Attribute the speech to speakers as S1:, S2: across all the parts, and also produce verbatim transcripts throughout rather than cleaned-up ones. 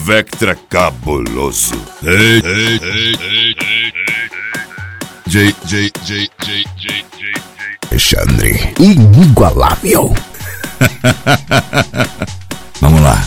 S1: Vectra cabuloso. Hey, hey, hey, hey, hey, hey. J, J, J, J, J, J,
S2: Alexandre, inigualável.
S1: Vamos lá.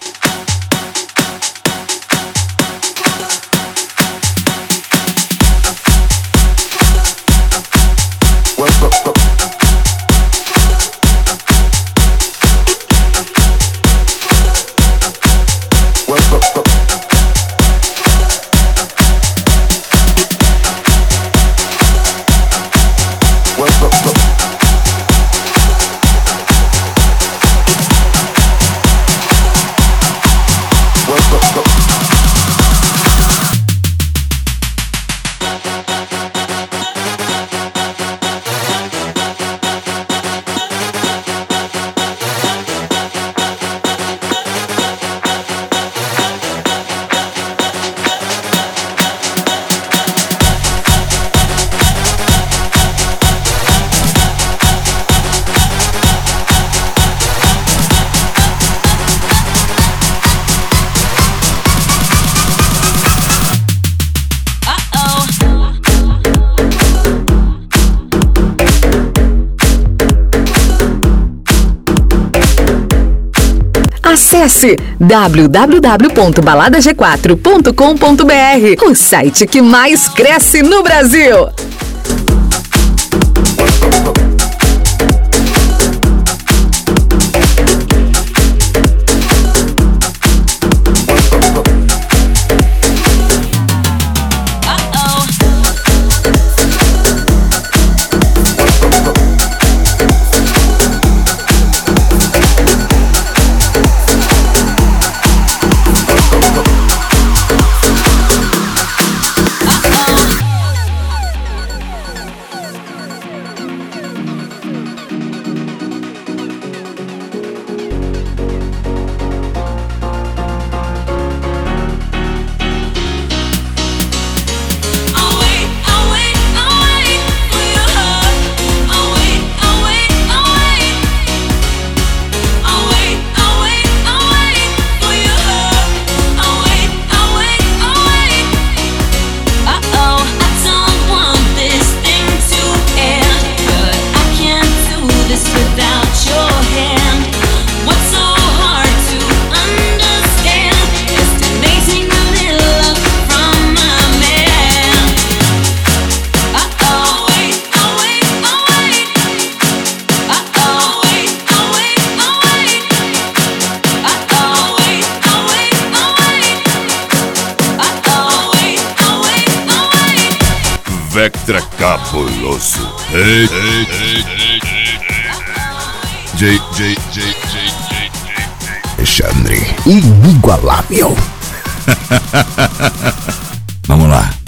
S3: Acesse w w w ponto balada g quatro ponto com ponto b r, o site que mais cresce no Brasil.
S1: Vectra cabuloso. Hey, hey, hey, hey, hey, hey. J, J, J, J, J, J.
S2: Alexandre, inigualável.
S1: Vamos lá.